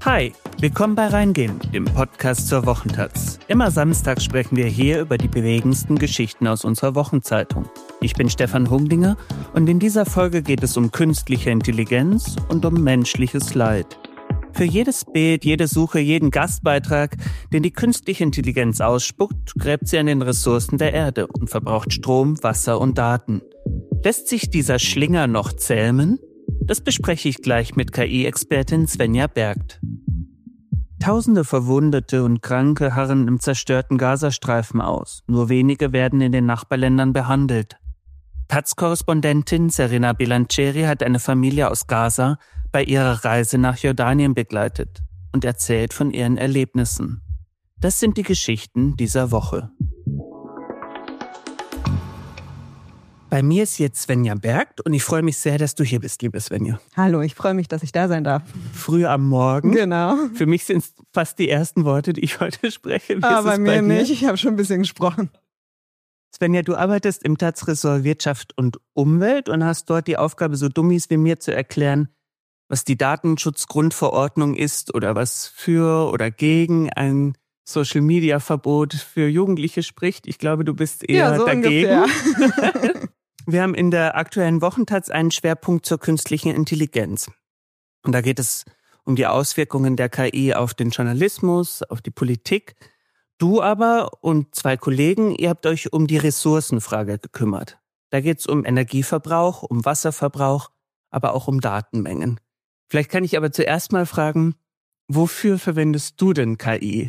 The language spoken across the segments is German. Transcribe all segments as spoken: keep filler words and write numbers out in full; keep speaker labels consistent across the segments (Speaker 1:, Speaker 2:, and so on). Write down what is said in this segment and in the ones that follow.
Speaker 1: Hi, willkommen bei Reingehen, dem Podcast zur Wochentaz. Immer Samstag sprechen wir hier über die bewegendsten Geschichten aus unserer Wochenzeitung. Ich bin Stefan Humdinger und in dieser Folge geht es um künstliche Intelligenz und um menschliches Leid. Für jedes Bild, jede Suche, jeden Gastbeitrag, den die künstliche Intelligenz ausspuckt, gräbt sie an den Ressourcen der Erde und verbraucht Strom, Wasser und Daten. Lässt sich dieser Schlinger noch zähmen? Das bespreche ich gleich mit K I-Expertin Svenja Bergt. Tausende Verwundete und Kranke harren im zerstörten Gazastreifen aus. Nur wenige werden in den Nachbarländern behandelt. Taz-Korrespondentin Serena Bilancieri hat eine Familie aus Gaza bei ihrer Reise nach Jordanien begleitet und erzählt von ihren Erlebnissen. Das sind die Geschichten dieser Woche. Bei mir ist jetzt Svenja Bergt und ich freue mich sehr, dass du hier bist, liebe Svenja.
Speaker 2: Hallo, ich freue mich, dass ich da sein darf.
Speaker 1: Früh am Morgen.
Speaker 2: Genau.
Speaker 1: Für mich sind es fast die ersten Worte, die ich heute spreche. Wie
Speaker 2: Aber
Speaker 1: ist es
Speaker 2: bei
Speaker 1: bei
Speaker 2: mir
Speaker 1: dir?
Speaker 2: nicht, ich habe schon ein bisschen gesprochen.
Speaker 1: Svenja, du arbeitest im Taz-Ressort Wirtschaft und Umwelt und hast dort die Aufgabe, so Dummies wie mir zu erklären, was die Datenschutzgrundverordnung ist oder was für oder gegen ein Social-Media-Verbot für Jugendliche spricht. Ich glaube, du bist eher
Speaker 2: ja, so
Speaker 1: dagegen.
Speaker 2: Ungefähr.
Speaker 1: Wir haben in der aktuellen Wochentaz einen Schwerpunkt zur künstlichen Intelligenz. Und da geht es um die Auswirkungen der K I auf den Journalismus, auf die Politik. Du aber und zwei Kollegen, ihr habt euch um die Ressourcenfrage gekümmert. Da geht es um Energieverbrauch, um Wasserverbrauch, aber auch um Datenmengen. Vielleicht kann ich aber zuerst mal fragen, wofür verwendest du denn K I?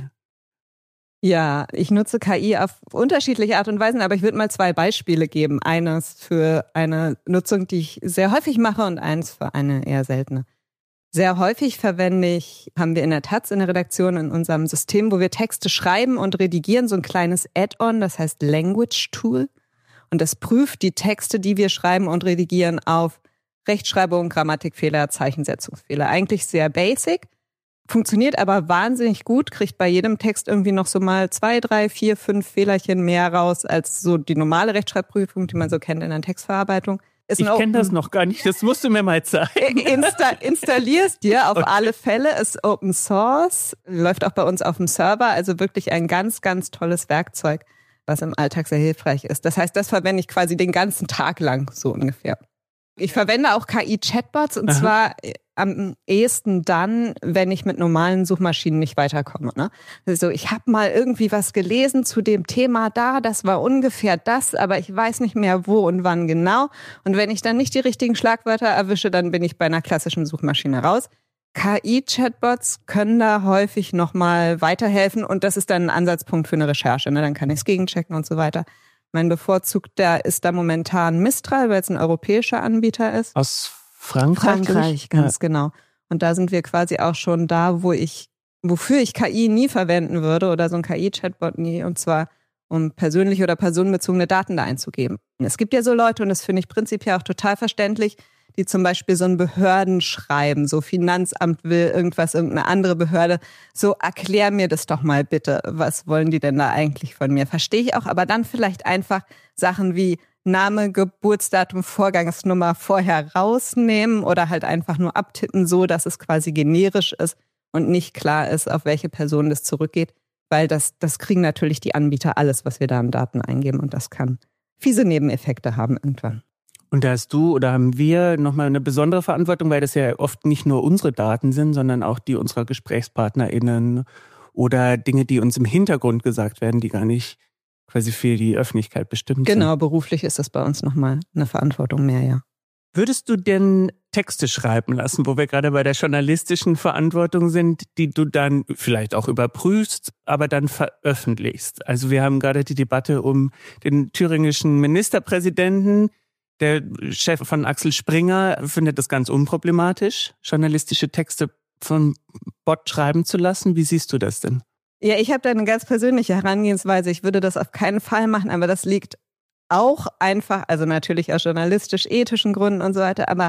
Speaker 2: Ja, ich nutze K I auf unterschiedliche Art und Weisen, aber ich würde mal zwei Beispiele geben. Eines für eine Nutzung, die ich sehr häufig mache und eins für eine eher seltene. Sehr häufig verwende ich, haben wir in der Taz in der Redaktion in unserem System, wo wir Texte schreiben und redigieren, so ein kleines Add-on, das heißt Language Tool. Und das prüft die Texte, die wir schreiben und redigieren, auf Rechtschreibung, Grammatikfehler, Zeichensetzungsfehler. Eigentlich sehr basic. Funktioniert aber wahnsinnig gut, kriegt bei jedem Text irgendwie noch so mal zwei, drei, vier, fünf Fehlerchen mehr raus als so die normale Rechtschreibprüfung, die man so kennt in der Textverarbeitung. Ist
Speaker 1: ich kenne das noch gar nicht, das musst du mir mal zeigen.
Speaker 2: Insta- installierst dir auf
Speaker 1: okay.
Speaker 2: alle Fälle, ist Open Source, läuft auch bei uns auf dem Server, also wirklich ein ganz, ganz tolles Werkzeug, was im Alltag sehr hilfreich ist. Das heißt, das verwende ich quasi den ganzen Tag lang, so ungefähr. Ich verwende auch K I-Chatbots und Aha. zwar am ehesten dann, wenn ich mit normalen Suchmaschinen nicht weiterkomme. Ne? Also ich habe mal irgendwie was gelesen zu dem Thema da, das war ungefähr das, aber ich weiß nicht mehr wo und wann genau. Und wenn ich dann nicht die richtigen Schlagwörter erwische, dann bin ich bei einer klassischen Suchmaschine raus. K I-Chatbots können da häufig nochmal weiterhelfen und das ist dann ein Ansatzpunkt für eine Recherche. Ne? Dann kann ich es gegenchecken und so weiter. Mein bevorzugter ist da momentan Mistral, weil es ein europäischer Anbieter ist.
Speaker 1: Aus Frankreich?
Speaker 2: Frankreich, ganz ja. genau. Und da sind wir quasi auch schon da, wo ich, wofür ich K I nie verwenden würde oder so ein K I-Chatbot nie, und zwar um persönliche oder personenbezogene Daten da einzugeben. Es gibt ja so Leute, und das finde ich prinzipiell auch total verständlich, die zum Beispiel so ein Behördenschreiben, so Finanzamt will irgendwas, irgendeine andere Behörde, so erklär mir das doch mal bitte, was wollen die denn da eigentlich von mir? Verstehe ich auch, aber dann vielleicht einfach Sachen wie Name, Geburtsdatum, Vorgangsnummer vorher rausnehmen oder halt einfach nur abtippen, so dass es quasi generisch ist und nicht klar ist, auf welche Person das zurückgeht, weil das, das kriegen natürlich die Anbieter alles, was wir da an Daten eingeben, und das kann fiese Nebeneffekte haben irgendwann.
Speaker 1: Und da hast du oder haben wir nochmal eine besondere Verantwortung, weil das ja oft nicht nur unsere Daten sind, sondern auch die unserer GesprächspartnerInnen oder Dinge, die uns im Hintergrund gesagt werden, die gar nicht quasi für die Öffentlichkeit bestimmt sind.
Speaker 2: Genau, beruflich ist das bei uns nochmal eine Verantwortung mehr, ja.
Speaker 1: Würdest du denn Texte schreiben lassen, wo wir gerade bei der journalistischen Verantwortung sind, die du dann vielleicht auch überprüfst, aber dann veröffentlichst? Also wir haben gerade die Debatte um den thüringischen Ministerpräsidenten. Der Chef von Axel Springer findet das ganz unproblematisch, journalistische Texte von Bot schreiben zu lassen. Wie siehst du das denn?
Speaker 2: Ja, ich habe da eine ganz persönliche Herangehensweise. Ich würde das auf keinen Fall machen, aber das liegt auch einfach, also natürlich aus journalistisch-ethischen Gründen und so weiter, aber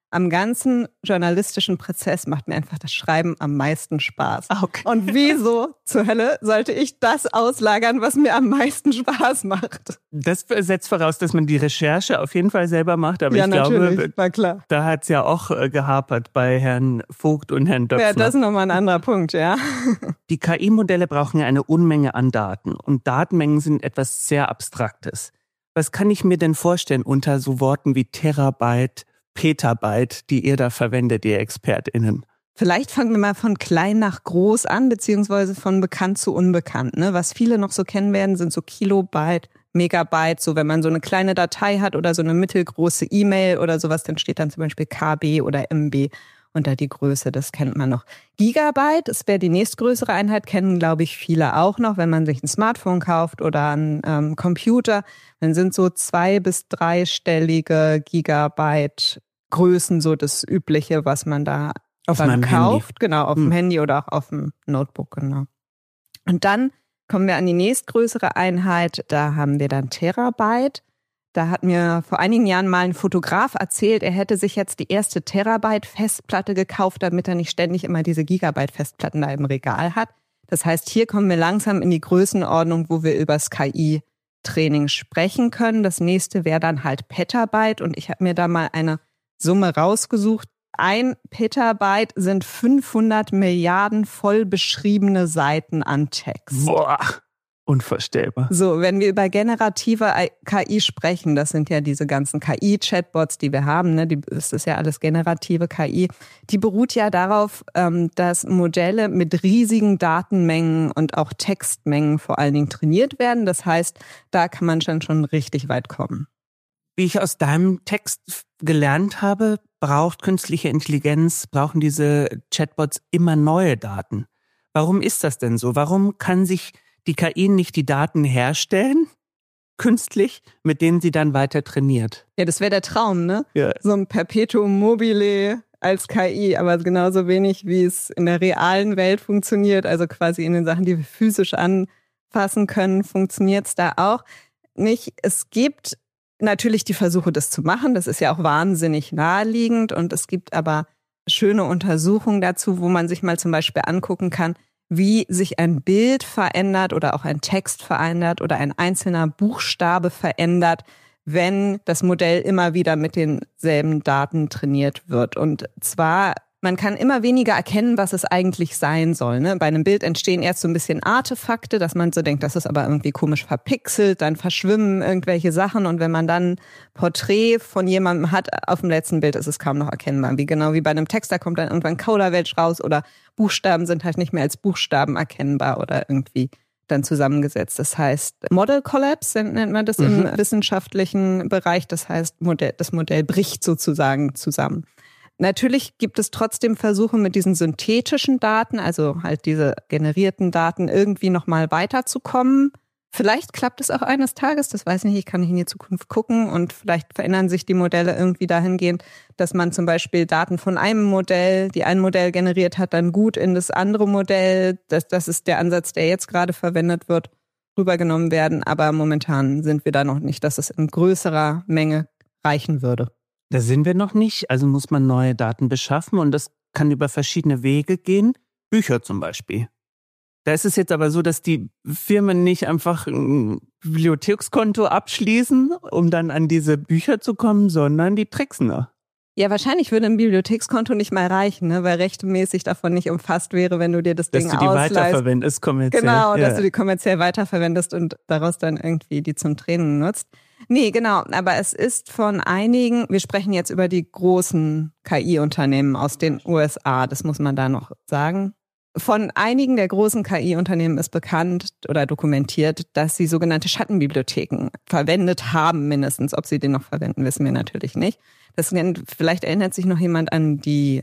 Speaker 2: am ganzen journalistischen Prozess macht mir einfach das Schreiben am meisten Spaß.
Speaker 1: Okay.
Speaker 2: Und wieso zur Hölle sollte ich das auslagern, was mir am meisten Spaß macht?
Speaker 1: Das setzt voraus, dass man die Recherche auf jeden Fall selber macht, aber
Speaker 2: ja,
Speaker 1: ich
Speaker 2: natürlich,
Speaker 1: glaube,
Speaker 2: war klar.
Speaker 1: Da hat es ja auch äh, gehapert bei Herrn Vogt und Herrn Döpfner.
Speaker 2: Ja, das ist nochmal ein anderer Punkt, ja.
Speaker 1: Die K I-Modelle brauchen ja eine Unmenge an Daten und Datenmengen sind etwas sehr Abstraktes. Was kann ich mir denn vorstellen unter so Worten wie Terabyte, Petabyte, die ihr da verwendet, ihr ExpertInnen?
Speaker 2: Vielleicht fangen wir mal von klein nach groß an, beziehungsweise von bekannt zu unbekannt. Ne? Was viele noch so kennen werden, sind so Kilobyte, Megabyte. So wenn man so eine kleine Datei hat oder so eine mittelgroße E-Mail oder sowas, dann steht dann zum Beispiel K B oder M B unter die Größe. Das kennt man noch. Gigabyte, das wäre die nächstgrößere Einheit, kennen, glaube ich, viele auch noch, wenn man sich ein Smartphone kauft oder einen ähm, Computer. Dann sind so zwei- bis dreistellige Gigabyte Größen so das Übliche, was man da
Speaker 1: auf
Speaker 2: dann kauft.
Speaker 1: Handy.
Speaker 2: Genau, auf hm. dem Handy oder auch auf dem Notebook, genau. Und dann kommen wir an die nächstgrößere Einheit, da haben wir dann Terabyte. Da hat mir vor einigen Jahren mal ein Fotograf erzählt, er hätte sich jetzt die erste Terabyte-Festplatte gekauft, damit er nicht ständig immer diese Gigabyte-Festplatten da im Regal hat. Das heißt, hier kommen wir langsam in die Größenordnung, wo wir über das K I-Training sprechen können. Das nächste wäre dann halt Petabyte und ich habe mir da mal eine Summe rausgesucht. Ein Petabyte sind fünfhundert Milliarden voll beschriebene Seiten an Text.
Speaker 1: Boah, unvorstellbar.
Speaker 2: So, wenn wir über generative K I sprechen, das sind ja diese ganzen K I-Chatbots, die wir haben, ne? Die, das ist ja alles generative K I, die beruht ja darauf, dass Modelle mit riesigen Datenmengen und auch Textmengen vor allen Dingen trainiert werden. Das heißt, da kann man schon schon richtig weit kommen.
Speaker 1: Wie ich aus deinem Text gelernt habe, braucht künstliche Intelligenz, brauchen diese Chatbots immer neue Daten. Warum ist das denn so? Warum kann sich die K I nicht die Daten herstellen, künstlich, mit denen sie dann weiter trainiert?
Speaker 2: Ja, das wäre der Traum, ne?
Speaker 1: Ja.
Speaker 2: So ein Perpetuum mobile als K I, aber genauso wenig, wie es in der realen Welt funktioniert, also quasi in den Sachen, die wir physisch anfassen können, funktioniert es da auch nicht. Es gibt natürlich die Versuche, das zu machen. Das ist ja auch wahnsinnig naheliegend und es gibt aber schöne Untersuchungen dazu, wo man sich mal zum Beispiel angucken kann, wie sich ein Bild verändert oder auch ein Text verändert oder ein einzelner Buchstabe verändert, wenn das Modell immer wieder mit denselben Daten trainiert wird. Und zwar, man kann immer weniger erkennen, was es eigentlich sein soll. Ne? Bei einem Bild entstehen erst so ein bisschen Artefakte, dass man so denkt, das ist aber irgendwie komisch verpixelt, dann verschwimmen irgendwelche Sachen und wenn man dann ein Porträt von jemandem hat, auf dem letzten Bild ist es kaum noch erkennbar. Wie genau wie bei einem Text, da kommt dann irgendwann Kauderwelsch raus oder Buchstaben sind halt nicht mehr als Buchstaben erkennbar oder irgendwie dann zusammengesetzt. Das heißt, Model Collapse nennt man das mhm. im wissenschaftlichen Bereich. Das heißt, Modell, das Modell bricht sozusagen zusammen. Natürlich gibt es trotzdem Versuche mit diesen synthetischen Daten, also halt diese generierten Daten, irgendwie nochmal weiterzukommen. Vielleicht klappt es auch eines Tages, das weiß ich nicht, ich kann nicht in die Zukunft gucken und vielleicht verändern sich die Modelle irgendwie dahingehend, dass man zum Beispiel Daten von einem Modell, die ein Modell generiert hat, dann gut in das andere Modell, das, das ist der Ansatz, der jetzt gerade verwendet wird, rübergenommen werden. Aber momentan sind wir da noch nicht, dass es in größerer Menge reichen würde.
Speaker 1: Da sind wir noch nicht, also muss man neue Daten beschaffen und das kann über verschiedene Wege gehen. Bücher zum Beispiel. Da ist es jetzt aber so, dass die Firmen nicht einfach ein Bibliothekskonto abschließen, um dann an diese Bücher zu kommen, sondern die tricksen da.
Speaker 2: Ja, wahrscheinlich würde ein Bibliothekskonto nicht mal reichen, ne, weil rechtmäßig davon nicht umfasst wäre, wenn du dir das
Speaker 1: dass
Speaker 2: Ding
Speaker 1: ausleihst. Dass du die weiterverwendest kommerziell.
Speaker 2: Genau,
Speaker 1: ja.
Speaker 2: dass du die kommerziell weiterverwendest und daraus dann irgendwie die zum Training nutzt. Nee, genau, aber es ist von einigen, wir sprechen jetzt über die großen K I-Unternehmen aus den U S A, das muss man da noch sagen. Von einigen der großen K I-Unternehmen ist bekannt oder dokumentiert, dass sie sogenannte Schattenbibliotheken verwendet haben mindestens. Ob sie den noch verwenden, wissen wir natürlich nicht. Das nennt, vielleicht erinnert sich noch jemand an die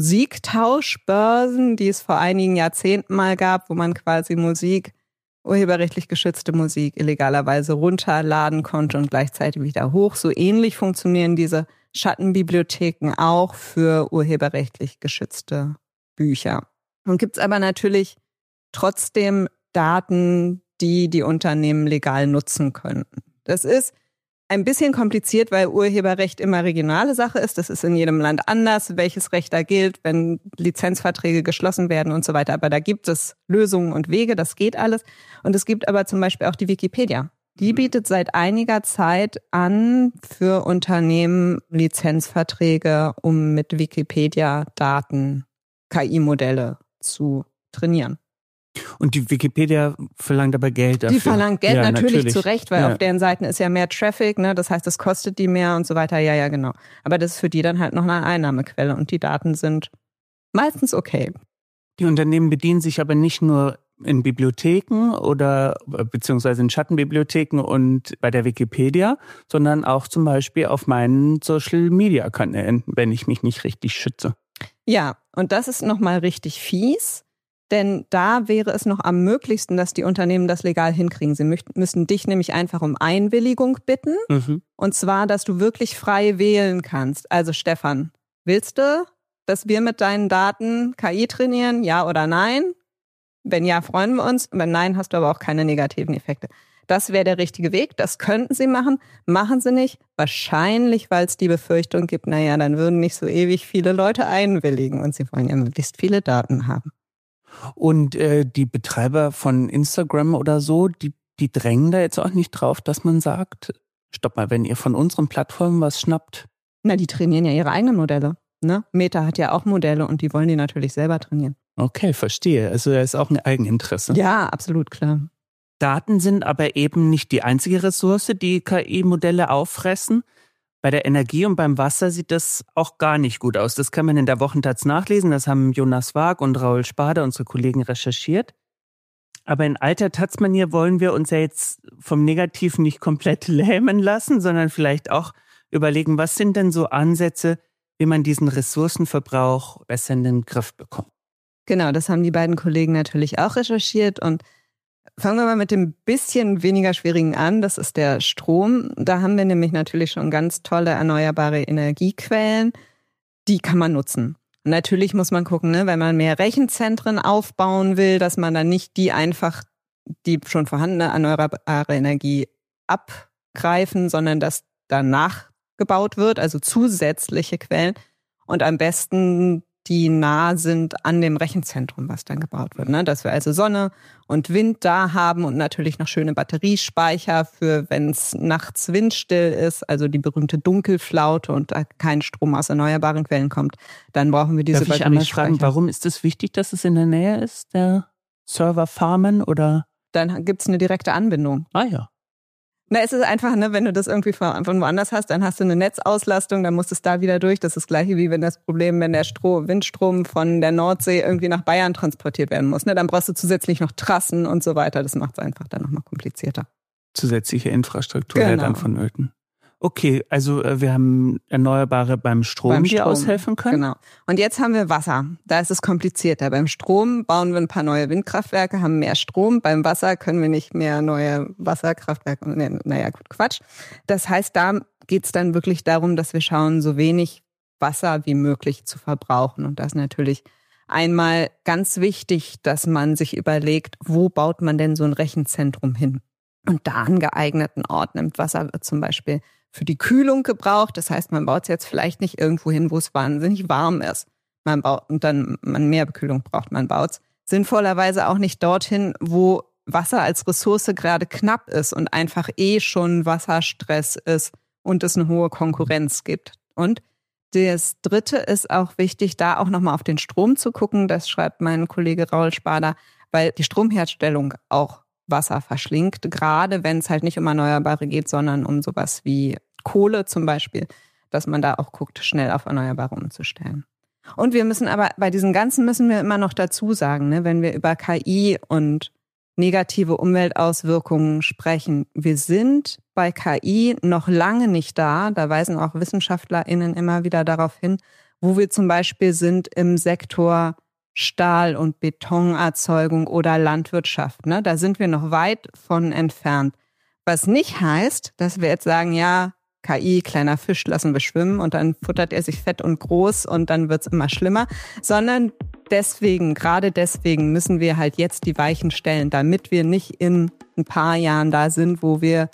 Speaker 2: Musiktauschbörsen, die es vor einigen Jahrzehnten mal gab, wo man quasi Musik, urheberrechtlich geschützte Musik illegalerweise runterladen konnte und gleichzeitig wieder hoch. So ähnlich funktionieren diese Schattenbibliotheken auch für urheberrechtlich geschützte Bücher. Nun gibt es aber natürlich trotzdem Daten, die die Unternehmen legal nutzen können. Das ist ein bisschen kompliziert, weil Urheberrecht immer regionale Sache ist. Das ist in jedem Land anders, welches Recht da gilt, wenn Lizenzverträge geschlossen werden und so weiter. Aber da gibt es Lösungen und Wege, das geht alles. Und es gibt aber zum Beispiel auch die Wikipedia. Die bietet seit einiger Zeit an, für Unternehmen Lizenzverträge, um mit Wikipedia-Daten K I-Modelle zu trainieren.
Speaker 1: Und die Wikipedia verlangt aber Geld dafür.
Speaker 2: Die verlangt Geld,
Speaker 1: ja,
Speaker 2: natürlich,
Speaker 1: natürlich
Speaker 2: zu Recht, weil
Speaker 1: ja.
Speaker 2: auf deren Seiten ist ja mehr Traffic, ne? Das heißt, es kostet die mehr und so weiter. Ja, ja, genau. Aber das ist für die dann halt noch eine Einnahmequelle und die Daten sind meistens okay.
Speaker 1: Die Unternehmen bedienen sich aber nicht nur in Bibliotheken oder beziehungsweise in Schattenbibliotheken und bei der Wikipedia, sondern auch zum Beispiel auf meinen Social-Media-Kanälen, wenn ich mich nicht richtig schütze.
Speaker 2: Ja, und das ist nochmal richtig fies. Denn da wäre es noch am möglichsten, dass die Unternehmen das legal hinkriegen. Sie müssen dich nämlich einfach um Einwilligung bitten. Mhm. Und zwar, dass du wirklich frei wählen kannst. Also Stefan, willst du, dass wir mit deinen Daten K I trainieren? Ja oder nein? Wenn ja, freuen wir uns. Wenn nein, hast du aber auch keine negativen Effekte. Das wäre der richtige Weg. Das könnten sie machen. Machen sie nicht. Wahrscheinlich, weil es die Befürchtung gibt, naja, dann würden nicht so ewig viele Leute einwilligen. Und sie wollen ja möglichst viele Daten haben.
Speaker 1: Und äh, die Betreiber von Instagram oder so, die, die drängen da jetzt auch nicht drauf, dass man sagt, stopp mal, wenn ihr von unseren Plattformen was schnappt.
Speaker 2: Na, die trainieren ja ihre eigenen Modelle. Ne? Meta hat ja auch Modelle und die wollen die natürlich selber trainieren.
Speaker 1: Okay, verstehe. Also da ist auch ein Eigeninteresse.
Speaker 2: Ja, absolut, klar.
Speaker 1: Daten sind aber eben nicht die einzige Ressource, die K I-Modelle auffressen. Bei der Energie und beim Wasser sieht das auch gar nicht gut aus. Das kann man in der Wochentaz nachlesen. Das haben Jonas Waag und Raul Spader, unsere Kollegen, recherchiert. Aber in alter Taz-Manier wollen wir uns ja jetzt vom Negativen nicht komplett lähmen lassen, sondern vielleicht auch überlegen, was sind denn so Ansätze, wie man diesen Ressourcenverbrauch besser in den Griff bekommt.
Speaker 2: Genau, das haben die beiden Kollegen natürlich auch recherchiert. Und fangen wir mal mit dem bisschen weniger schwierigen an. Das ist der Strom. Da haben wir nämlich natürlich schon ganz tolle erneuerbare Energiequellen. Die kann man nutzen. Und natürlich muss man gucken, ne, wenn man mehr Rechenzentren aufbauen will, dass man dann nicht die einfach, die schon vorhandene erneuerbare Energie abgreifen, sondern dass danach gebaut wird, also zusätzliche Quellen. Und am besten die nah sind an dem Rechenzentrum, was dann gebaut wird. Ne? Dass wir also Sonne und Wind da haben und natürlich noch schöne Batteriespeicher für, wenn es nachts windstill ist, also die berühmte Dunkelflaute und da kein Strom aus erneuerbaren Quellen kommt, dann brauchen wir diese
Speaker 1: Darf
Speaker 2: Batteriespeicher.
Speaker 1: Ich einmal fragen, warum ist es wichtig, dass es in der Nähe ist, der Serverfarmen, oder?
Speaker 2: Dann gibt es eine direkte Anbindung.
Speaker 1: Ah ja.
Speaker 2: Na, es ist einfach, ne, wenn du das irgendwie von, von woanders hast, dann hast du eine Netzauslastung, dann muss es da wieder durch. Das ist das Gleiche wie wenn das Problem, wenn der Strom, Windstrom von der Nordsee irgendwie nach Bayern transportiert werden muss. Ne, dann brauchst du zusätzlich noch Trassen und so weiter. Das macht es einfach dann nochmal komplizierter.
Speaker 1: Zusätzliche Infrastruktur
Speaker 2: genau.
Speaker 1: wäre dann vonnöten. Okay, also wir haben Erneuerbare beim Strom, beim Strom, die aushelfen können.
Speaker 2: Genau. Und jetzt haben wir Wasser. Da ist es komplizierter. Beim Strom bauen wir ein paar neue Windkraftwerke, haben mehr Strom. Beim Wasser können wir nicht mehr neue Wasserkraftwerke. Naja, gut, Quatsch. Das heißt, da geht es dann wirklich darum, dass wir schauen, so wenig Wasser wie möglich zu verbrauchen. Und das ist natürlich einmal ganz wichtig, dass man sich überlegt, wo baut man denn so ein Rechenzentrum hin? Und da einen geeigneten Ort nimmt. Wasser wird zum Beispiel für die Kühlung gebraucht. Das heißt, man baut es jetzt vielleicht nicht irgendwo hin, wo es wahnsinnig warm ist. Man baut und dann man mehr Bekühlung braucht. Man baut es sinnvollerweise auch nicht dorthin, wo Wasser als Ressource gerade knapp ist und einfach eh schon Wasserstress ist und es eine hohe Konkurrenz gibt. Und das Dritte ist auch wichtig, da auch nochmal auf den Strom zu gucken. Das schreibt mein Kollege Raul Spader, weil die Stromherstellung auch Wasser verschlingt, gerade wenn es halt nicht um Erneuerbare geht, sondern um sowas wie Kohle zum Beispiel, dass man da auch guckt, schnell auf Erneuerbare umzustellen. Und wir müssen aber, bei diesen Ganzen müssen wir immer noch dazu sagen, ne, wenn wir über K I und negative Umweltauswirkungen sprechen, wir sind bei K I noch lange nicht da, da weisen auch WissenschaftlerInnen immer wieder darauf hin, wo wir zum Beispiel sind im Sektor Stahl- und Betonerzeugung oder Landwirtschaft. Ne? Da sind wir noch weit von entfernt. Was nicht heißt, dass wir jetzt sagen, ja, K I, kleiner Fisch, lassen wir schwimmen und dann futtert er sich fett und groß und dann wird's immer schlimmer, sondern deswegen, gerade deswegen müssen wir halt jetzt die Weichen stellen, damit wir nicht in ein paar Jahren da sind, wo wir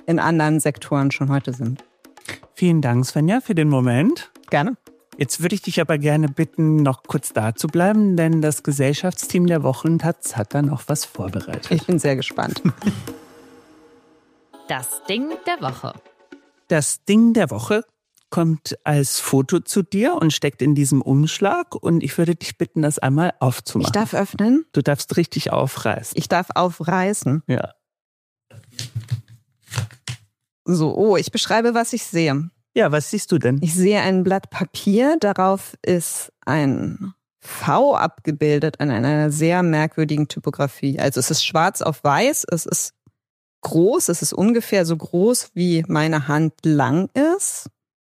Speaker 2: in anderen Sektoren schon heute sind.
Speaker 1: Vielen Dank, Svenja, für den Moment.
Speaker 2: Gerne.
Speaker 1: Jetzt würde ich dich aber gerne bitten, noch kurz da zu bleiben, denn das Gesellschaftsteam der Wochentaz hat da noch was vorbereitet.
Speaker 2: Ich bin sehr gespannt.
Speaker 3: Das Ding der Woche.
Speaker 1: Das Ding der Woche kommt als Foto zu dir und steckt in diesem Umschlag. Und ich würde dich bitten, das einmal aufzumachen.
Speaker 2: Ich darf öffnen?
Speaker 1: Du darfst richtig aufreißen.
Speaker 2: Ich darf aufreißen?
Speaker 1: Ja.
Speaker 2: So, oh, ich beschreibe, was ich sehe.
Speaker 1: Ja, was siehst du denn?
Speaker 2: Ich sehe ein Blatt Papier, darauf ist ein V abgebildet in einer sehr merkwürdigen Typografie. Also es ist schwarz auf weiß, es ist groß, es ist ungefähr so groß, wie meine Hand lang ist.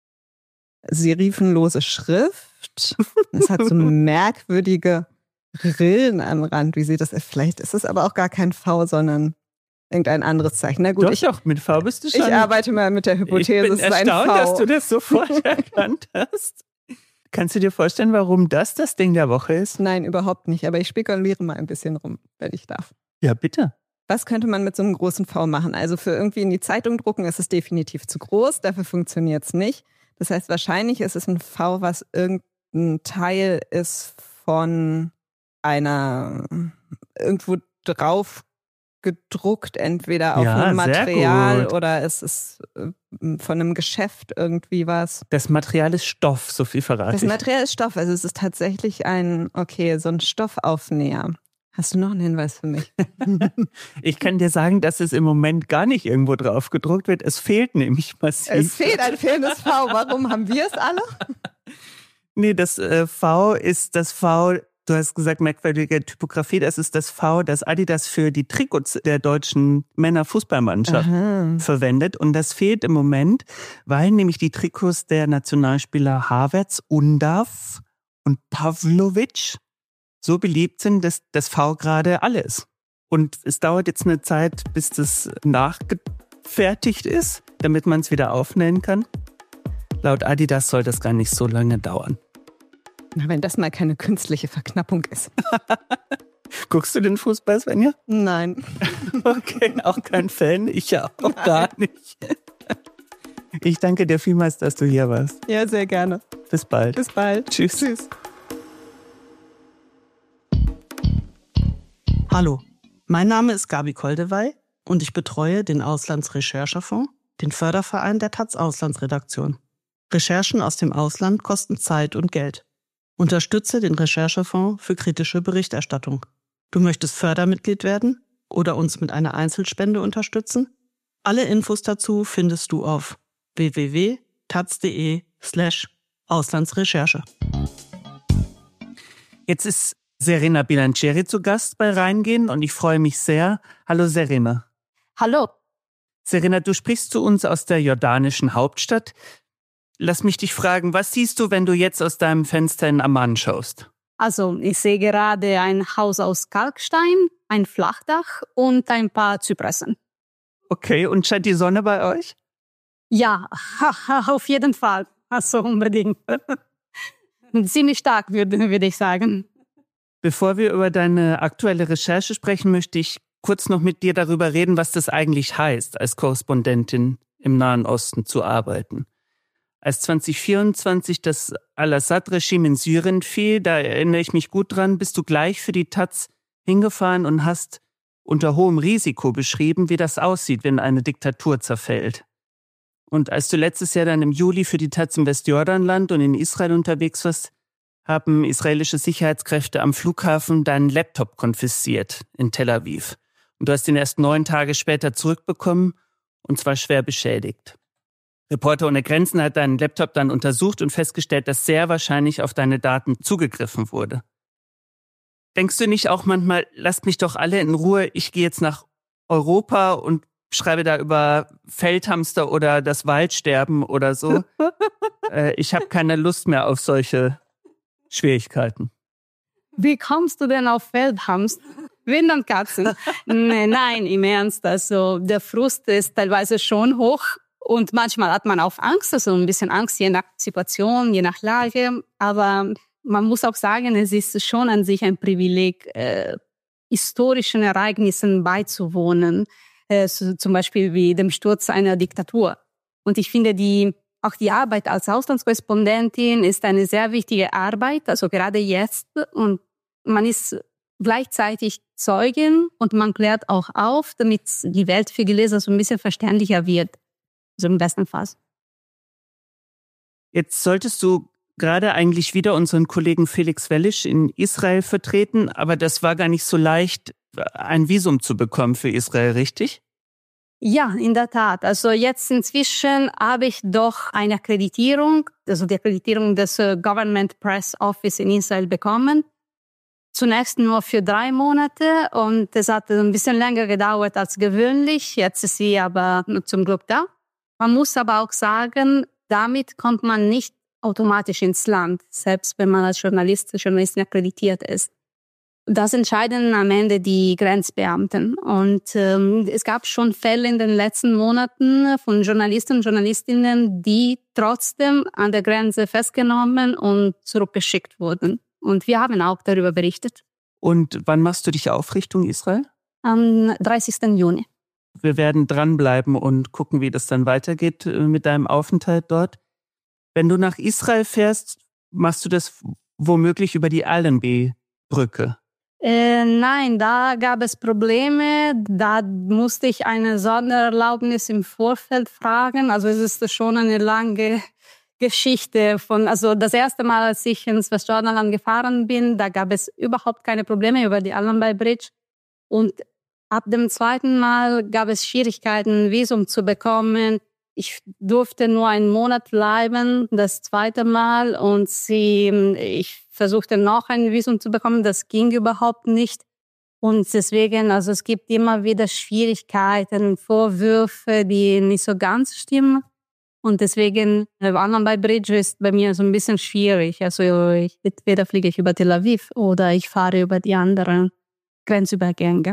Speaker 2: Serifenlose Schrift. Es hat so merkwürdige Rillen am Rand. Wie sieht das? Vielleicht ist es aber auch gar kein V, sondern irgendein anderes Zeichen. Na gut,
Speaker 1: Doch,
Speaker 2: ich,
Speaker 1: doch, mit V bist du schon.
Speaker 2: ich arbeite mal mit der Hypothese,
Speaker 1: ich bin
Speaker 2: es ist ein
Speaker 1: erstaunt,
Speaker 2: V.
Speaker 1: dass du das sofort erkannt hast. Kannst du dir vorstellen, warum das das Ding der Woche ist?
Speaker 2: Nein, überhaupt nicht. Aber ich spekuliere mal ein bisschen rum, wenn ich darf.
Speaker 1: Ja, bitte.
Speaker 2: Was könnte man mit so einem großen V machen? Also für irgendwie in die Zeitung drucken ist es definitiv zu groß. Dafür funktioniert es nicht. Das heißt, wahrscheinlich ist es ein V, was irgendein Teil ist von einer irgendwo drauf gedruckt, entweder auf
Speaker 1: Ja,
Speaker 2: einem
Speaker 1: sehr
Speaker 2: Material
Speaker 1: gut.
Speaker 2: oder es ist äh, von einem Geschäft irgendwie was.
Speaker 1: Das Material ist Stoff, so viel verrate
Speaker 2: Das
Speaker 1: ich.
Speaker 2: Material ist Stoff, also es ist tatsächlich ein, okay, so ein Stoffaufnäher. Hast du noch einen Hinweis für mich?
Speaker 1: Ich kann dir sagen, dass es im Moment gar nicht irgendwo drauf gedruckt wird. Es fehlt nämlich massiv.
Speaker 2: Es fehlt ein fehlendes V. Warum haben wir es alle?
Speaker 1: Nee, das äh, V ist das V, du hast gesagt, merkwürdige Typografie, das ist das V, das Adidas für die Trikots der deutschen Männerfußballmannschaft
Speaker 2: Aha.
Speaker 1: verwendet. Und das fehlt im Moment, weil nämlich die Trikots der Nationalspieler Havertz, Undav und Pavlovic so beliebt sind, dass das V gerade alle ist. Und es dauert jetzt eine Zeit, bis das nachgefertigt ist, damit man es wieder aufnähen kann. Laut Adidas soll das gar nicht so lange dauern.
Speaker 2: Na, wenn das mal keine künstliche Verknappung ist.
Speaker 1: Guckst du den Fußball, Svenja?
Speaker 2: Nein.
Speaker 1: Okay, auch kein Fan. Ich ja auch gar nicht. Ich danke dir vielmals, dass du hier warst.
Speaker 2: Ja, sehr gerne.
Speaker 1: Bis bald.
Speaker 2: Bis bald.
Speaker 1: Tschüss.
Speaker 2: Tschüss.
Speaker 4: Hallo, mein Name ist Gabi Koldewey und ich betreue den Auslandsrecherchefonds, den Förderverein der Taz Auslandsredaktion. Recherchen aus dem Ausland kosten Zeit und Geld. Unterstütze den Recherchefonds für kritische Berichterstattung. Du möchtest Fördermitglied werden oder uns mit einer Einzelspende unterstützen? Alle Infos dazu findest du auf w w w punkt taz punkt de slash Auslandsrecherche.
Speaker 1: Jetzt ist Serena Bilancieri zu Gast bei Reingehen und ich freue mich sehr. Hallo Serena.
Speaker 5: Hallo.
Speaker 1: Serena, du sprichst zu uns aus der jordanischen Hauptstadt. Lass mich dich fragen, was siehst du, wenn du jetzt aus deinem Fenster in Amman schaust?
Speaker 5: Also ich sehe gerade ein Haus aus Kalkstein, ein Flachdach und ein paar Zypressen.
Speaker 1: Okay, und scheint die Sonne bei euch?
Speaker 5: Ja, auf jeden Fall. Also unbedingt. Ziemlich stark, würde, würde ich sagen.
Speaker 1: Bevor wir über deine aktuelle Recherche sprechen, möchte ich kurz noch mit dir darüber reden, was das eigentlich heißt, als Korrespondentin im Nahen Osten zu arbeiten. Als zwanzig vierundzwanzig das Al-Assad-Regime in Syrien fiel, da erinnere ich mich gut dran, bist du gleich für die Taz hingefahren und hast unter hohem Risiko beschrieben, wie das aussieht, wenn eine Diktatur zerfällt. Und als du letztes Jahr dann im Juli für die Taz im Westjordanland und in Israel unterwegs warst, haben israelische Sicherheitskräfte am Flughafen deinen Laptop konfisziert in Tel Aviv. Und du hast ihn erst neun Tage später zurückbekommen, und zwar schwer beschädigt. Reporter ohne Grenzen hat deinen Laptop dann untersucht und festgestellt, dass sehr wahrscheinlich auf deine Daten zugegriffen wurde. Denkst du nicht auch manchmal, lasst mich doch alle in Ruhe, ich gehe jetzt nach Europa und schreibe da über Feldhamster oder das Waldsterben oder so? äh, ich habe keine Lust mehr auf solche Schwierigkeiten.
Speaker 5: Wie kommst du denn auf Feldhamster? Wind und Katzen? Nee, nein, im Ernst. Also der Frust ist teilweise schon hoch und manchmal hat man auch Angst, also ein bisschen Angst, je nach Situation, je nach Lage. Aber man muss auch sagen, es ist schon an sich ein Privileg, äh, historischen Ereignissen beizuwohnen. äh, so, zum Beispiel wie dem Sturz einer Diktatur. Und ich finde, die auch die Arbeit als Auslandskorrespondentin ist eine sehr wichtige Arbeit, also gerade jetzt. Und man ist gleichzeitig Zeugin und man klärt auch auf, damit die Welt für die Leser so ein bisschen verständlicher wird. Also im besten Fall.
Speaker 1: Jetzt solltest du gerade eigentlich wieder unseren Kollegen Felix Wellisch in Israel vertreten, aber das war gar nicht so leicht, ein Visum zu bekommen für Israel, richtig?
Speaker 5: Ja, in der Tat. Also jetzt inzwischen habe ich doch eine Akkreditierung, also die Akkreditierung des Government Press Office in Israel bekommen. Zunächst nur für drei Monate und es hat ein bisschen länger gedauert als gewöhnlich. Jetzt ist sie aber zum Glück da. Man muss aber auch sagen, damit kommt man nicht automatisch ins Land, selbst wenn man als Journalist, Journalistin akkreditiert ist. Das entscheiden am Ende die Grenzbeamten. Und ähm, es gab schon Fälle in den letzten Monaten von Journalisten und Journalistinnen, die trotzdem an der Grenze festgenommen und zurückgeschickt wurden. Und wir haben auch darüber berichtet.
Speaker 1: Und wann machst du dich auf Richtung Israel?
Speaker 5: Am dreißigsten Juni.
Speaker 1: Wir werden dranbleiben und gucken, wie das dann weitergeht mit deinem Aufenthalt dort. Wenn du nach Israel fährst, machst du das womöglich über die Allenby-Brücke?
Speaker 5: Äh, nein, da gab es Probleme. Da musste ich eine Sondererlaubnis im Vorfeld fragen. Also es ist schon eine lange Geschichte von, also das erste Mal, als ich ins Westjordanland gefahren bin, da gab es überhaupt keine Probleme über die Allenby Bridge. Und ab dem zweiten Mal gab es Schwierigkeiten, ein Visum zu bekommen. Ich durfte nur einen Monat bleiben, das zweite Mal. Und sie, ich versuchte noch ein Visum zu bekommen, das ging überhaupt nicht. Und deswegen, also es gibt immer wieder Schwierigkeiten, Vorwürfe, die nicht so ganz stimmen. Und deswegen, Allenby Bridge ist bei mir so ein bisschen schwierig. Also ich, entweder fliege ich über Tel Aviv oder ich fahre über die anderen Grenzübergänge.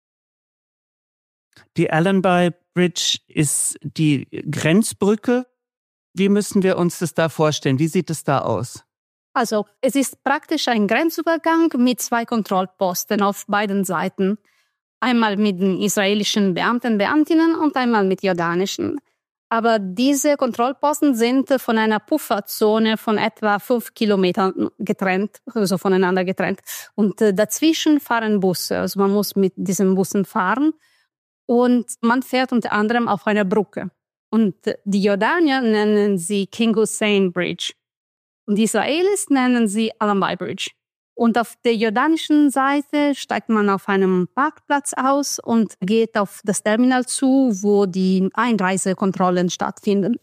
Speaker 1: Die Allenby Bridge ist die Grenzbrücke. Wie müssen wir uns das da vorstellen? Wie sieht es da aus?
Speaker 5: Also es ist praktisch ein Grenzübergang mit zwei Kontrollposten auf beiden Seiten. Einmal mit den israelischen Beamten, Beamtinnen und einmal mit jordanischen. Aber diese Kontrollposten sind von einer Pufferzone von etwa fünf Kilometern getrennt, also voneinander getrennt. Und dazwischen fahren Busse. Also man muss mit diesen Bussen fahren. Und man fährt unter anderem auf einer Brücke. Und die Jordanier nennen sie King Hussein Bridge. Und die Israelis nennen sie Allenby Bridge. Und auf der jordanischen Seite steigt man auf einem Parkplatz aus und geht auf das Terminal zu, wo die Einreisekontrollen stattfinden.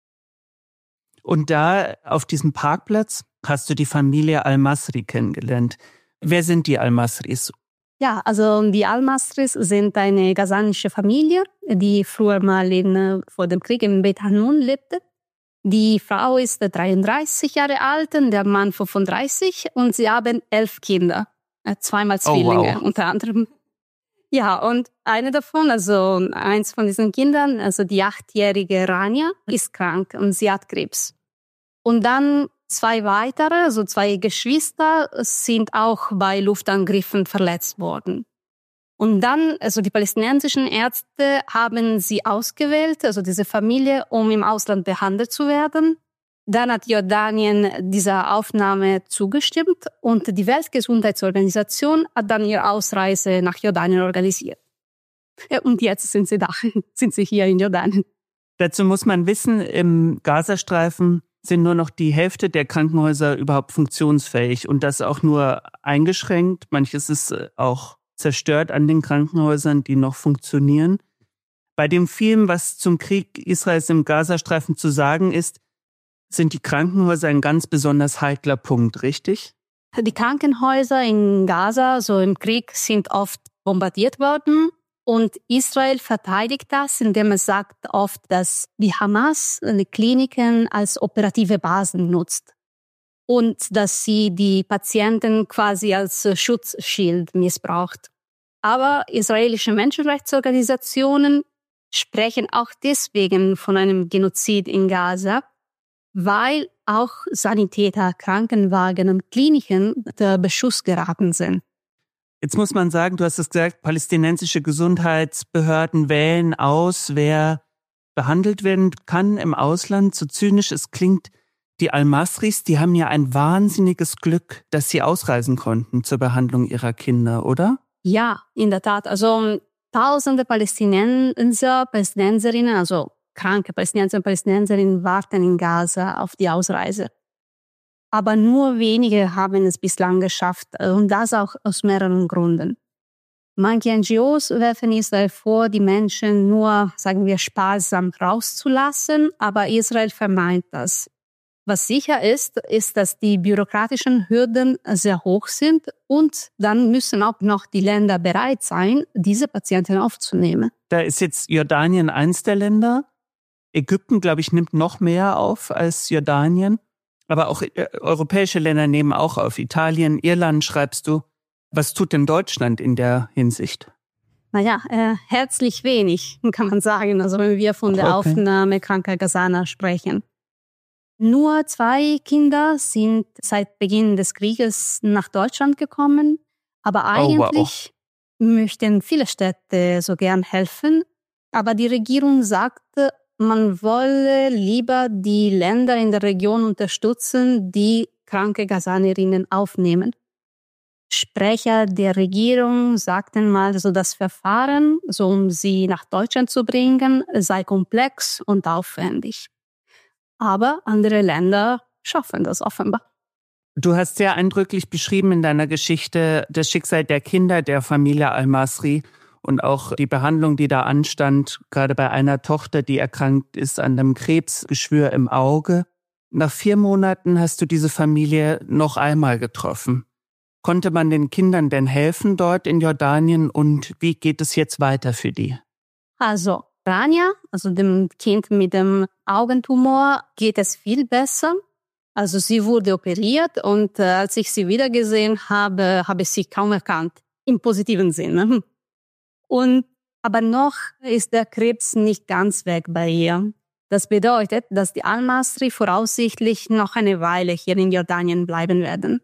Speaker 1: Und da auf diesem Parkplatz hast du die Familie Al-Masri kennengelernt. Wer sind die Al-Masris?
Speaker 5: Ja, also die Al-Masris sind eine gazanische Familie, die früher mal in, vor dem Krieg in Beit Hanun lebte. Die Frau ist dreiunddreißig Jahre alt, der Mann fünfunddreißig und sie haben elf Kinder, zweimal Zwillinge
Speaker 1: oh, wow.
Speaker 5: unter anderem. Ja, und eine davon, also eins von diesen Kindern, also die achtjährige Rania, ist krank und sie hat Krebs. Und dann zwei weitere, also zwei Geschwister, sind auch bei Luftangriffen verletzt worden. Und dann, also die palästinensischen Ärzte haben sie ausgewählt, also diese Familie, um im Ausland behandelt zu werden. Dann hat Jordanien dieser Aufnahme zugestimmt und die Weltgesundheitsorganisation hat dann ihre Ausreise nach Jordanien organisiert. Und jetzt sind sie da, sind sie hier in Jordanien.
Speaker 1: Dazu muss man wissen, im Gazastreifen sind nur noch die Hälfte der Krankenhäuser überhaupt funktionsfähig und das auch nur eingeschränkt. Manches ist auch zerstört an den Krankenhäusern, die noch funktionieren. Bei dem Film, was zum Krieg Israels im Gazastreifen zu sagen ist, sind die Krankenhäuser ein ganz besonders heikler Punkt, richtig?
Speaker 5: Die Krankenhäuser in Gaza, so im Krieg, sind oft bombardiert worden. Und Israel verteidigt das, indem es sagt oft, dass die Hamas die Kliniken als operative Basen nutzt. Und dass sie die Patienten quasi als Schutzschild missbraucht. Aber israelische Menschenrechtsorganisationen sprechen auch deswegen von einem Genozid in Gaza, weil auch Sanitäter, Krankenwagen und Kliniken unter Beschuss geraten sind.
Speaker 1: Jetzt muss man sagen, du hast es gesagt, palästinensische Gesundheitsbehörden wählen aus, wer behandelt werden kann im Ausland. So zynisch es klingt, die Al-Masris, die haben ja ein wahnsinniges Glück, dass sie ausreisen konnten zur Behandlung ihrer Kinder, oder?
Speaker 5: Ja, in der Tat. Also tausende Palästinenser, Palästinenserinnen, also kranke Palästinenser und Palästinenserinnen warten in Gaza auf die Ausreise. Aber nur wenige haben es bislang geschafft und das auch aus mehreren Gründen. Manche N G Os werfen Israel vor, die Menschen nur, sagen wir, sparsam rauszulassen, aber Israel verneint das. Was sicher ist, ist, dass die bürokratischen Hürden sehr hoch sind und dann müssen auch noch die Länder bereit sein, diese Patienten aufzunehmen.
Speaker 1: Da ist jetzt Jordanien eins der Länder. Ägypten, glaube ich, nimmt noch mehr auf als Jordanien. Aber auch äh, europäische Länder nehmen auch auf. Italien, Irland, schreibst du. Was tut denn Deutschland in der Hinsicht?
Speaker 5: Naja, äh, herzlich wenig, kann man sagen. Also wenn wir von der okay. Aufnahme kranker Gazaner sprechen. Nur zwei Kinder sind seit Beginn des Krieges nach Deutschland gekommen. Aber eigentlich oh, wow. möchten viele Städte so gern helfen. Aber die Regierung sagte, man wolle lieber die Länder in der Region unterstützen, die kranke Gazanerinnen aufnehmen. Sprecher der Regierung sagten mal, so das Verfahren, so um sie nach Deutschland zu bringen, sei komplex und aufwendig. Aber andere Länder schaffen das offenbar.
Speaker 1: Du hast sehr eindrücklich beschrieben in deiner Geschichte das Schicksal der Kinder der Familie Al-Masri und auch die Behandlung, die da anstand, gerade bei einer Tochter, die erkrankt ist an einem Krebsgeschwür im Auge. Nach vier Monaten hast du diese Familie noch einmal getroffen. Konnte man den Kindern denn helfen dort in Jordanien und wie geht es jetzt weiter für die?
Speaker 5: Also Rania, also dem Kind mit dem Augentumor, geht es viel besser. Also sie wurde operiert und äh, als ich sie wiedergesehen habe, habe ich sie kaum erkannt, im positiven Sinne. Und aber noch ist der Krebs nicht ganz weg bei ihr. Das bedeutet, dass die Al-Masri voraussichtlich noch eine Weile hier in Jordanien bleiben werden.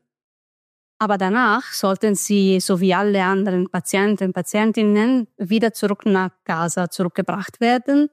Speaker 5: Aber danach sollten sie, so wie alle anderen Patienten und Patientinnen, wieder zurück nach Gaza zurückgebracht werden,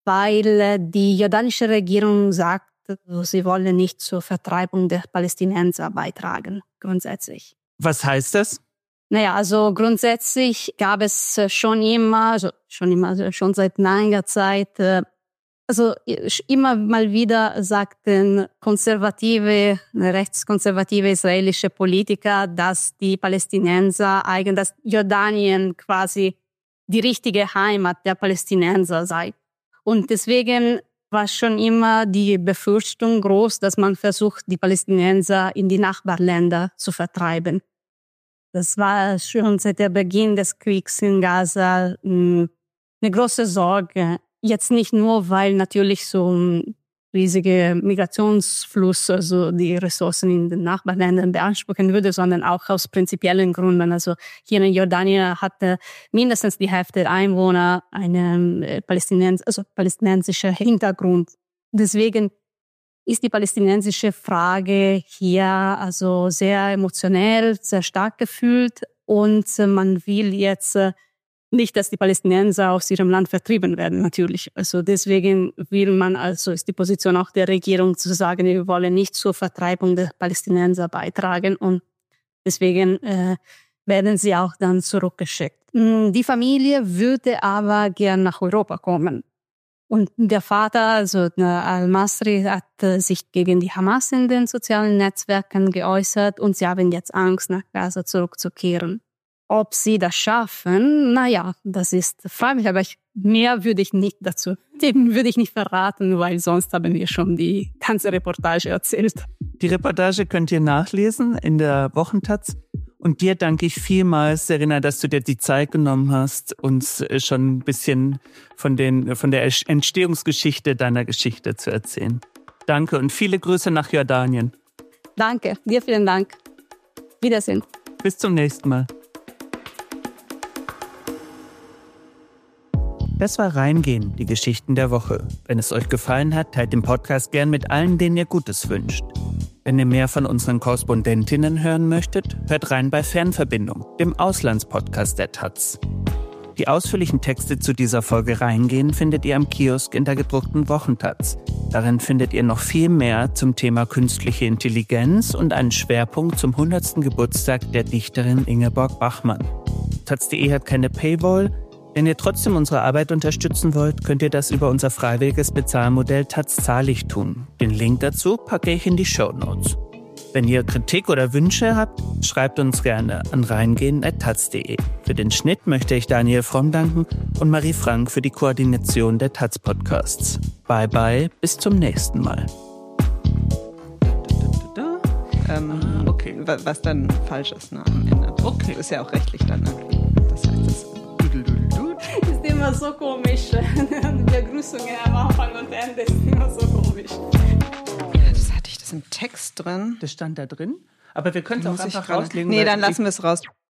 Speaker 5: weil die jordanische Regierung sagt, sie wolle nicht zur Vertreibung der Palästinenser beitragen, grundsätzlich.
Speaker 1: Was heißt das?
Speaker 5: Naja, also grundsätzlich gab es schon immer, also schon immer, also schon seit langer Zeit, also immer mal wieder sagten konservative, rechtskonservative israelische Politiker, dass die Palästinenser eigentlich, dass Jordanien quasi die richtige Heimat der Palästinenser sei. Und deswegen war schon immer die Befürchtung groß, dass man versucht, die Palästinenser in die Nachbarländer zu vertreiben. Das war schon seit der Beginn des Kriegs in Gaza eine große Sorge. Jetzt nicht nur, weil natürlich so ein riesiger Migrationsfluss, also die Ressourcen in den Nachbarländern beanspruchen würde, sondern auch aus prinzipiellen Gründen. Also hier in Jordanien hatte mindestens die Hälfte der Einwohner einen Palästinens, also palästinensischen Hintergrund. Deswegen ist die palästinensische Frage hier also sehr emotionell, sehr stark gefühlt und man will jetzt nicht, dass die Palästinenser aus ihrem Land vertrieben werden, natürlich. Also deswegen will man, also ist die Position auch der Regierung zu sagen, wir wollen nicht zur Vertreibung der Palästinenser beitragen und deswegen äh, werden sie auch dann zurückgeschickt. Die Familie würde aber gern nach Europa kommen. Und der Vater, also Al-Masri, hat sich gegen die Hamas in den sozialen Netzwerken geäußert und sie haben jetzt Angst, nach Gaza zurückzukehren. Ob sie das schaffen, naja, das ist fraglich, aber ich, mehr würde ich nicht dazu, dem würde ich nicht verraten, weil sonst haben wir schon die ganze Reportage erzählt.
Speaker 1: Die Reportage könnt ihr nachlesen in der Wochentaz. Und dir danke ich vielmals, Serena, dass du dir die Zeit genommen hast, uns schon ein bisschen von, den, von der Entstehungsgeschichte deiner Geschichte zu erzählen. Danke und viele Grüße nach Jordanien.
Speaker 5: Danke, dir vielen Dank. Wiedersehen.
Speaker 1: Bis zum nächsten Mal. Das war Reingehen, die Geschichten der Woche. Wenn es euch gefallen hat, teilt den Podcast gern mit allen, denen ihr Gutes wünscht. Wenn ihr mehr von unseren Korrespondentinnen hören möchtet, hört rein bei Fernverbindung, dem Auslandspodcast der Taz. Die ausführlichen Texte zu dieser Folge Reingehen findet ihr am Kiosk in der gedruckten Wochentaz. Darin findet ihr noch viel mehr zum Thema künstliche Intelligenz und einen Schwerpunkt zum hundertsten Geburtstag der Dichterin Ingeborg Bachmann. taz punkt de hat keine Paywall. Wenn ihr trotzdem unsere Arbeit unterstützen wollt, könnt ihr das über unser freiwilliges Bezahlmodell Taz zahlig tun. Den Link dazu packe ich in die Shownotes. Wenn ihr Kritik oder Wünsche habt, schreibt uns gerne an reingehen at taz punkt de. Für den Schnitt möchte ich Daniel Fromm danken und Marie Frank für die Koordination der Taz-Podcasts. Bye bye, bis zum nächsten Mal.
Speaker 2: Ähm, okay. Was dann falsch ist, ne, am Ende.
Speaker 1: Okay.
Speaker 2: Das ist ja auch rechtlich dann irgendwie. Das heißt, das
Speaker 5: ist immer so komisch. Begrüßungen am Anfang und Ende ist immer so komisch.
Speaker 2: Das hatte ich das im Text drin.
Speaker 1: Das stand da drin. Aber wir können es auch einfach
Speaker 2: rauslegen. Nee, dann lassen wir es raus.